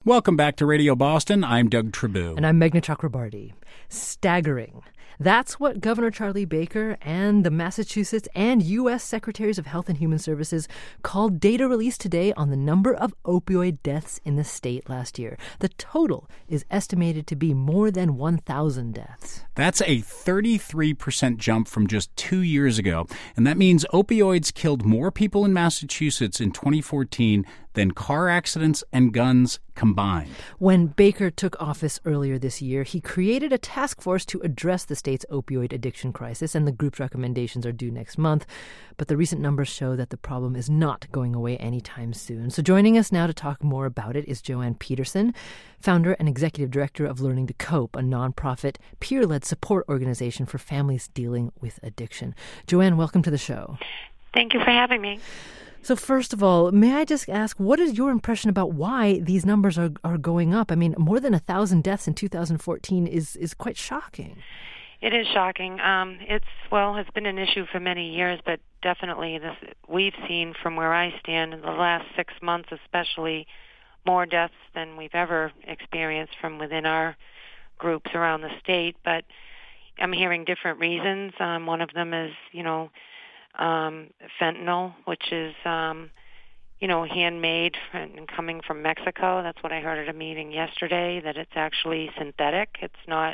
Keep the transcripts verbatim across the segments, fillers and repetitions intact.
Welcome back to Radio Boston. I'm Doug Tribou. And I'm Meghna Chakrabarty. Staggering. That's what Governor Charlie Baker and the Massachusetts and U S Secretaries of Health and Human Services called data released today on the number of opioid deaths in the state last year. The total is estimated to be more than one thousand deaths. That's a thirty-three percent jump from just two years ago. And that means opioids killed more people in Massachusetts in twenty fourteen than car accidents and guns combined. When Baker took office earlier this year, he created a task force to address the state's opioid addiction crisis, and the group's recommendations are due next month. But the recent numbers show that the problem is not going away anytime soon. So joining us now to talk more about it is Joanne Peterson, founder and executive director of Learning to Cope, a nonprofit, peer-led support organization for families dealing with addiction. Joanne, welcome to the show. Thank you for having me. So first of all, may I just ask, what is your impression about why these numbers are, are going up? I mean, more than one thousand deaths in two thousand fourteen is, is quite shocking. It is shocking. Um, it's, well, it's been an issue for many years, but definitely this, we've seen from where I stand in the last six months especially more deaths than we've ever experienced from within our groups around the state. But I'm hearing different reasons. Um, one of them is, you know, Um, fentanyl, which is, um, you know, handmade and coming from Mexico. That's what I heard at a meeting yesterday, that it's actually synthetic. It's not,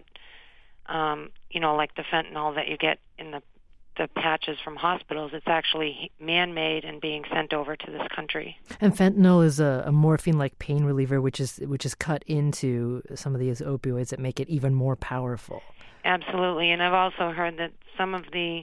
um, you know, like the fentanyl that you get in the, the patches from hospitals. It's actually man-made and being sent over to this country. And fentanyl is a, a morphine-like pain reliever, which is which is cut into some of these opioids that make it even more powerful. Absolutely. And I've also heard that some of the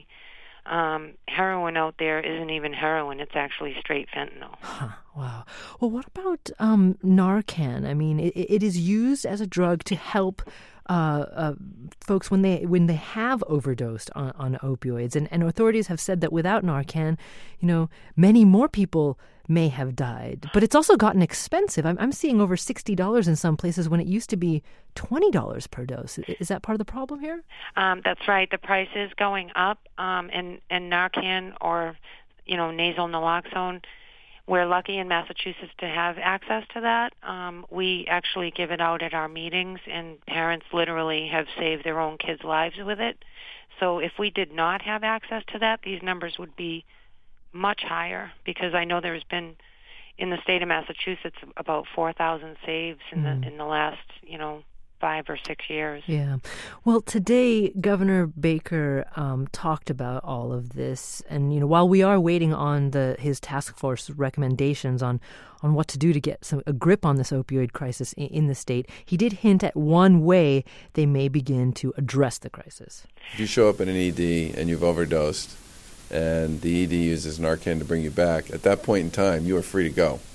Um, heroin out there isn't even heroin. It's actually straight fentanyl. Huh, wow. Well, what about um, Narcan? I mean, it, it is used as a drug to help uh, uh, folks when they when they have overdosed on, on opioids. And, and authorities have said that without Narcan, you know, many more people may have died. But it's also gotten expensive. I'm, I'm seeing over sixty dollars in some places when it used to be twenty dollars per dose. Is that part of the problem here? Um, that's right. The price is going up. Um, and, and Narcan or, you know, nasal naloxone, we're lucky in Massachusetts to have access to that. Um, we actually give it out at our meetings, and parents literally have saved their own kids' lives with it. So if we did not have access to that, these numbers would be much higher, because I know there's been in the state of Massachusetts about four thousand saves in mm. the in the last, you know, five or six years. Yeah. Well, today Governor Baker um, talked about all of this, and you know, while we are waiting on the his task force recommendations on on what to do to get some a grip on this opioid crisis in, in the state, he did hint at one way they may begin to address the crisis. If you show up in an E D and you've overdosed, and the E D uses Narcan to bring you back, at that point in time, you are free to go.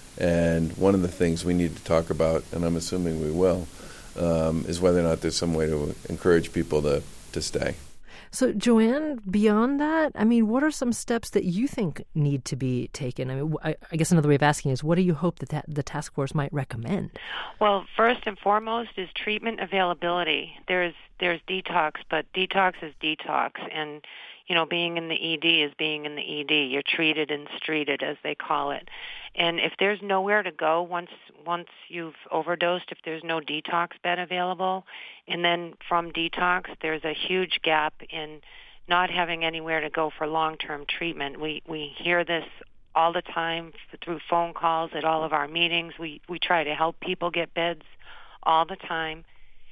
And one of the things we need to talk about, and I'm assuming we will, um, is whether or not there's some way to encourage people to, to stay. So, Joanne, beyond that, I mean, what are some steps that you think need to be taken? I mean, I, I guess another way of asking is, what do you hope that, that the task force might recommend? Well, first and foremost is treatment availability. There's there's detox, but detox is detox, and you know, being in the E D is being in the E D. You're treated and streeted, as they call it. And if there's nowhere to go once once you've overdosed, if there's no detox bed available, and then from detox, there's a huge gap in not having anywhere to go for long-term treatment. We we hear this all the time through phone calls at all of our meetings. We we try to help people get beds all the time.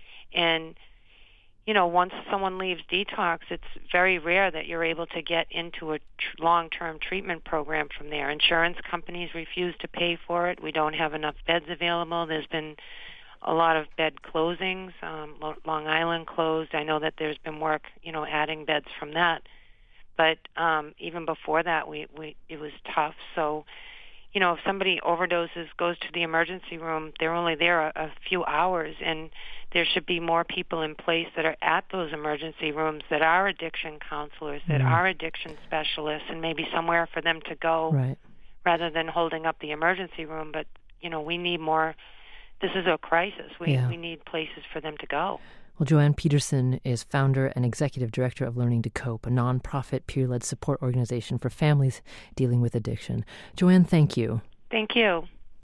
And you know, once someone leaves detox, it's very rare that you're able to get into a tr- long-term treatment program from there. Insurance companies refuse to pay for it. We don't have enough beds available. There's been a lot of bed closings. Um, Long Island closed. I know that there's been work, you know, adding beds from that. But um, even before that, we, we it was tough. So, you know, if somebody overdoses, goes to the emergency room, they're only there a, a few hours, and there should be more people in place that are at those emergency rooms that are addiction counselors, that mm. are addiction specialists, and maybe somewhere for them to go right. rather than holding up the emergency room. But, you know, we need more. This is a crisis. We, yeah. we need places for them to go. Well, Joanne Peterson is founder and executive director of Learning to Cope, a nonprofit peer-led support organization for families dealing with addiction. Joanne, thank you. Thank you.